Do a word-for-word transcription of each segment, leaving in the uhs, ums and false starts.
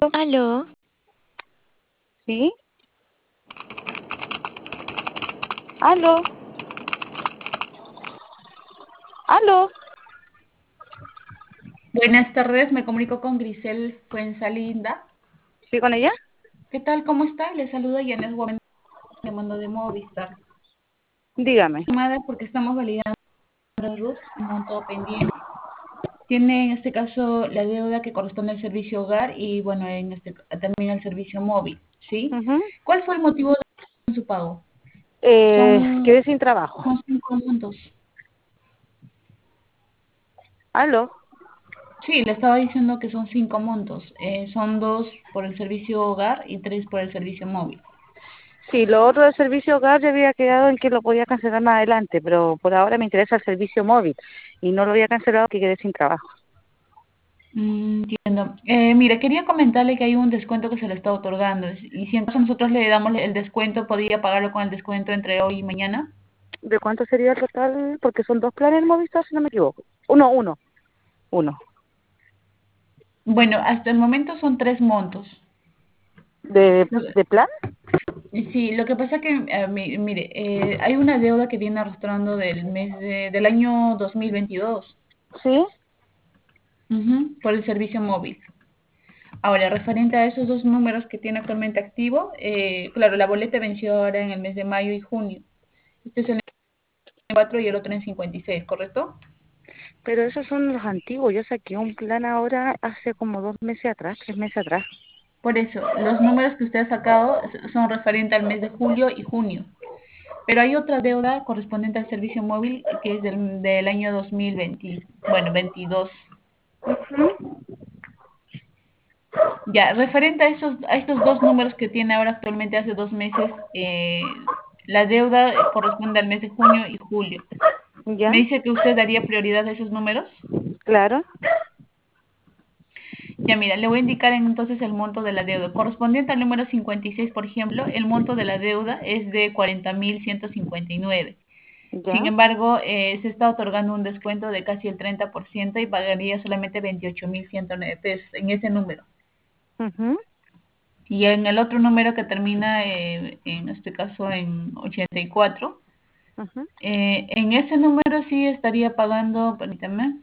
Aló, ¿Sí? ¿Aló? ¿Aló? Buenas tardes, me comunico con Grisel Fuensalinda. ¿Sí con ella? ¿Qué tal? ¿Cómo está? Le saluda Yanes Guamán, llamando de Movistar. Dígame. Llamada porque estamos validando el RUT, un monto pendiente. Tiene en este caso la deuda que corresponde al servicio hogar y bueno, en este también al servicio móvil, ¿sí? Ujú. ¿Cuál fue el motivo de su pago? eh, Son, quedé sin trabajo. son cinco montos. ¿Aló? Sí, le estaba diciendo que son cinco montos. Eh, son dos por el servicio hogar y tres por el servicio móvil. Sí, lo otro del servicio hogar ya había quedado en que lo podía cancelar más adelante, pero por ahora me interesa el servicio móvil y no lo había cancelado que quedé sin trabajo. Mm, entiendo. Eh, mire, quería comentarle que hay un descuento que se le está otorgando y si entonces nosotros le damos el descuento, ¿podría pagarlo con el descuento entre hoy y mañana? ¿De cuánto sería el total? Porque son dos planes en Movistar, si no me equivoco. Uno, uno, uno. Bueno, hasta el momento son tres montos. ¿De, Lo- de plan? Sí, lo que pasa que, eh, mi- mire, eh, hay una deuda que viene arrastrando del mes de- del año dos mil veintidós, Sí, ujú, por el servicio móvil. Ahora, referente a esos dos números que tiene actualmente activo, eh, claro, la boleta venció ahora en el mes de mayo y junio. Este es el cuatro y el otro en cincuenta y seis, ¿correcto? pero esos son los antiguos. Yo saqué un plan ahora hace como dos meses atrás, tres meses atrás. Por eso, los números que usted ha sacado s- son referentes al mes de julio y junio. Pero hay otra deuda correspondiente al servicio móvil que es del, del año dos mil veinte, bueno, veintidós. Ya, referente a esos, a estos dos números que tiene ahora actualmente hace dos meses, eh, la deuda corresponde al mes de junio y julio. ¿Ya? ¿Me dice que usted daría prioridad a esos números? Claro. Ya mira, le voy a indicar entonces el monto de la deuda. Correspondiente al número cincuenta y seis, por ejemplo, el monto de la deuda es de cuarenta mil ciento cincuenta y nueve. Sin ¿Ya? embargo, eh, se está otorgando un descuento de casi el treinta por ciento y pagaría solamente veintiocho mil ciento nueve pesos en ese número. Mhm. Y en el otro número que termina, eh, en este caso en ochenta y cuatro, Mhm. eh, en ese número sí estaría pagando, permítame,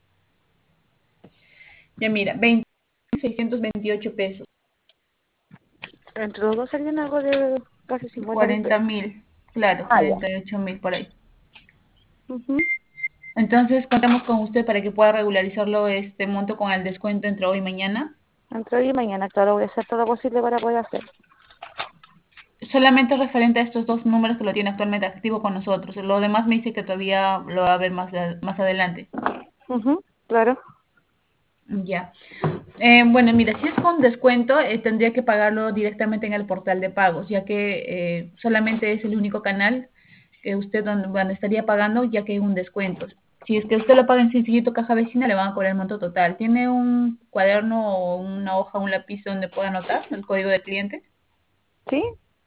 ya mira, veinte mil seiscientos veintiocho pesos, Entre los dos serían algo de casi cincuenta mil cuarenta pesos. mil, claro, Ah, ya. cuarenta y ocho mil por ahí. Ujú. Entonces, contamos con usted para que pueda regularizarlo este monto con el descuento entre hoy y mañana. Entre hoy y mañana, claro, voy a hacer todo lo posible para poder hacer. Solamente referente a estos dos números que lo tiene actualmente activo con nosotros. Lo demás me dice que todavía lo va a ver más, a- más adelante. Ujú, claro. Ya. Eh, bueno, mira, si es con descuento, eh, tendría que pagarlo directamente en el portal de pagos, ya que eh, solamente es el único canal que usted donde, donde estaría pagando, ya que hay un descuento. Si es que usted lo paga en sencillito caja vecina, le van a cobrar el monto total. ¿Tiene un cuaderno o una hoja, un lápiz donde pueda anotar el código de cliente? ¿Sí?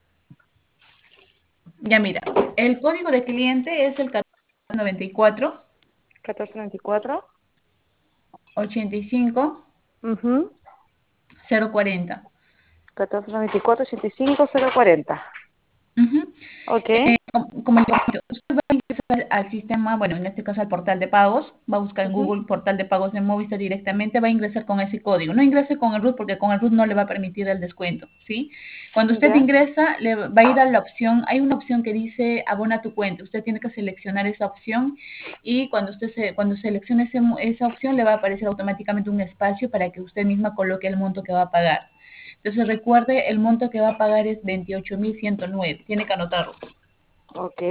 Ya mira, el código de cliente es el catorce noventa y cuatro catorce veinticuatro. ochenta y cinco Ujú. cero cuarenta. catorce veinticuatro ochenta y cinco cero cuarenta. Ujú. Ok. Como como le comento, usted va a ingresar al sistema, bueno, en este caso al portal de pagos, va a buscar en Ujú. Google portal de pagos de Movistar directamente, va a ingresar con ese código. No ingrese con el RUT porque con el RUT no le va a permitir el descuento, ¿sí? Cuando usted Ya. ingresa, le va a ir a la opción, hay una opción que dice abona tu cuenta. Usted tiene que seleccionar esa opción y cuando usted se, cuando seleccione ese- esa opción le va a aparecer automáticamente un espacio para que usted misma coloque el monto que va a pagar. Entonces recuerde, el monto que va a pagar es veintiocho mil ciento nueve. Tiene que anotarlo. Ok.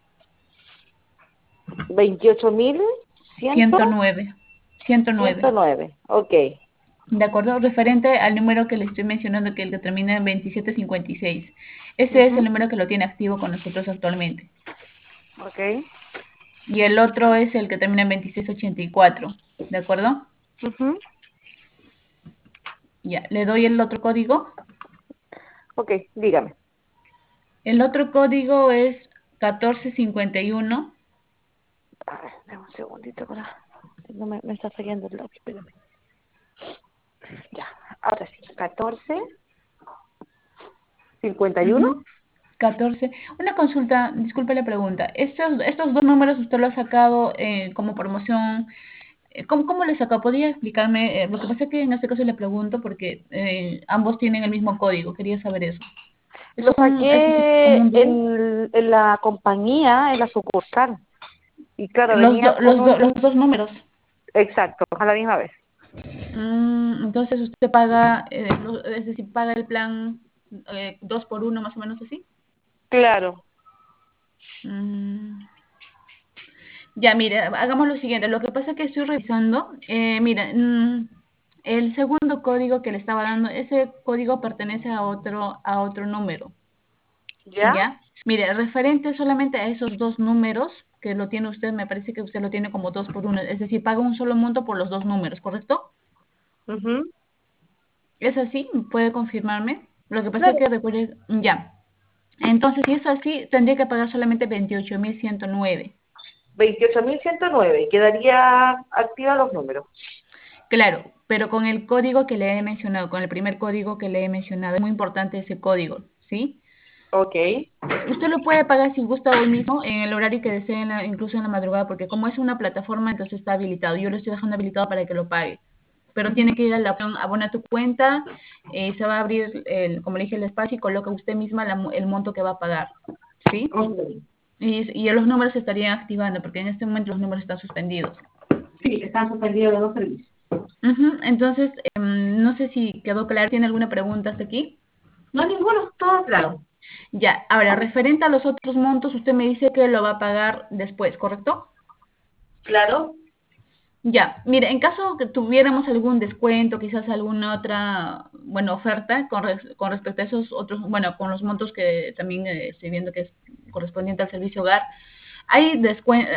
veintiocho mil ciento ciento nueve, ciento ciento nueve. nueve. Ok. De acuerdo, referente al número que le estoy mencionando, que el que termina en veintisiete cincuenta y seis. Ese es el Ujú. número que lo tiene activo con nosotros actualmente. Ok. Y el otro es el que termina en veintiséis ochenta y cuatro. ¿De acuerdo? Ujú. Ya, le doy el otro código. Ok, dígame. El otro código es catorce cincuenta y uno. A ver, dame un segundito para... No me, me está fallando el lápiz, espérame. Ya. Ahora sí, catorce, cincuenta y uno. Ujú. catorce. Una consulta, disculpe la pregunta. Estos, estos dos números usted lo ha sacado eh, como promoción. eh, ¿Cómo, cómo le sacó? ¿Podría explicarme? Eh, lo que pasa es que en este caso le pregunto porque eh, ambos tienen el mismo código. Quería saber eso. ¿Es Lo un, es así como saqué un dúo? en, en la compañía, en la sucursal. Y claro, Los, venía do- con los, do- los un... dos números. Exacto, a la misma vez. Mm, entonces usted paga, eh, lo- es decir, paga el plan eh, dos por uno más o menos así. Claro, Mm. Ya, mire, hagamos lo siguiente. Lo que pasa es que estoy revisando. Eh, mira, mm, el segundo código que le estaba dando, ese código pertenece a otro, a otro número. ¿ya? ¿Ya? Mire, referente solamente a esos dos números que lo tiene usted, me parece que usted lo tiene como dos por uno. Es decir, paga un solo monto por los dos números, ¿correcto? Ujú. ¿Es así? ¿Puede confirmarme? Lo que pasa es Claro, que recuerde, ya. Entonces, si es así, tendría que pagar solamente veintiocho mil ciento nueve. veintiocho mil ciento nueve y quedaría activa los números. Claro, pero con el código que le he mencionado, con el primer código que le he mencionado, es muy importante ese código, ¿sí? Ok. Usted lo puede pagar si gusta hoy mismo, en el horario que desee, en la- incluso en la madrugada, porque como es una plataforma, entonces está habilitado. Yo lo estoy dejando habilitado para que lo pague. Pero tiene que ir a la opción abona tu cuenta, eh, se va a abrir, el, como le dije, el espacio y coloca usted misma la el monto que va a pagar, ¿sí? Ok. Y, y los números se estarían activando, porque en este momento los números están suspendidos. Sí, están suspendidos los dos servicios. Ujú. Entonces, em, no sé si quedó claro. ¿Tiene alguna pregunta hasta aquí? No, ninguno, todo claro. Ya, ahora, referente a los otros montos, usted me dice que lo va a pagar después, ¿correcto? Claro. Ya, mire, en caso que tuviéramos algún descuento, quizás alguna otra, bueno, oferta con, res- con respecto a esos otros, bueno, con los montos que también eh, estoy viendo que es correspondiente al servicio hogar, hay descuento,